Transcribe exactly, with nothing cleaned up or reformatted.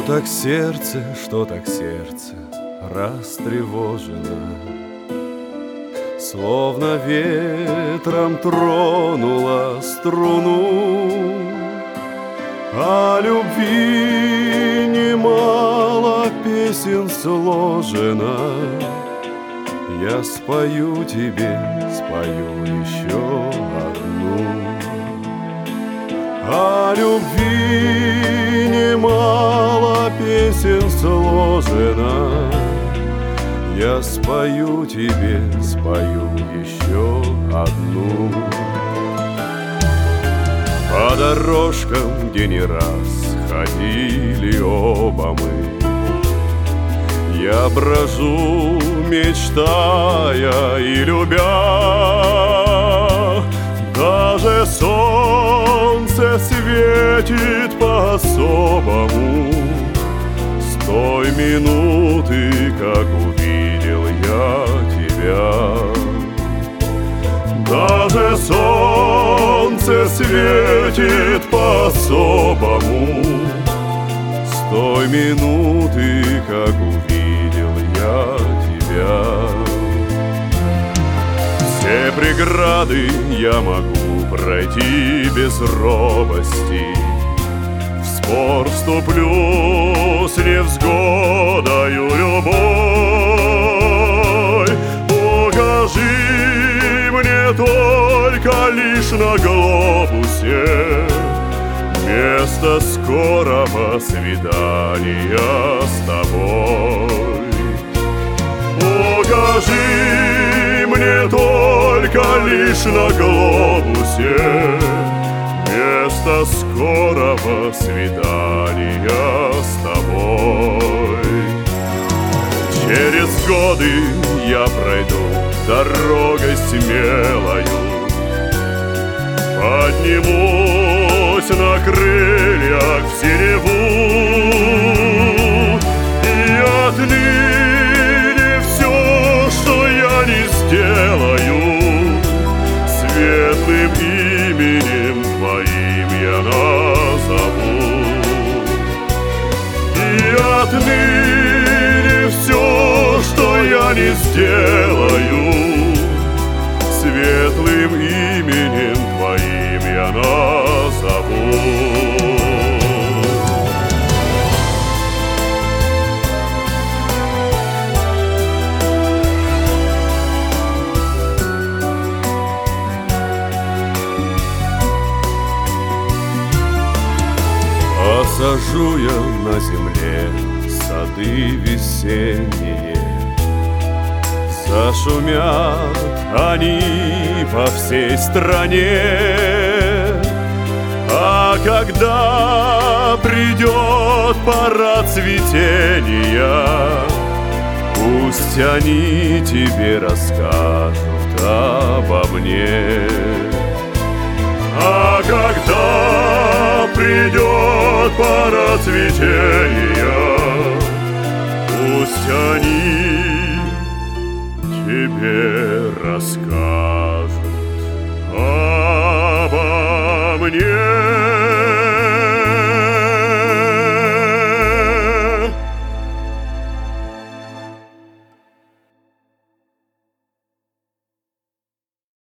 так сердце, что так сердце растревожено, словно ветром тронула струну. О любви немало песен сложено, я спою тебе, спою еще одну. О любви немало песен сложено, я спою тебе, спою еще одну. По дорожкам, где не раз ходили оба мы, я брожу, мечтая и любя. Даже солнце светит по-особому с той минуты, как увидел я тебя. Даже солнце светит по-особому с той минуты, как увидел я тебя. Все преграды я могу пройти без робости, в спор вступлю с невзгодою любой. Укажи мне только лишь на глобусе место скорого свидания с тобой. Укажи мне только лишь на глобусе место скорого свидания с тобой. Через годы я пройду дорогой смелою, поднимусь на крыльях в синеву, и отныне все, что я не сделаю, светлым именем твоим я назову. И отныне все, что я не сделаю, светлым именем твоим я назову. Посажу я на земле сады весенние, зашумят они по всей стране. А когда придет пора цветения, пусть они тебе расскажут обо мне. А когда придет пора цветения, пусть они тебе расскажут обо мне.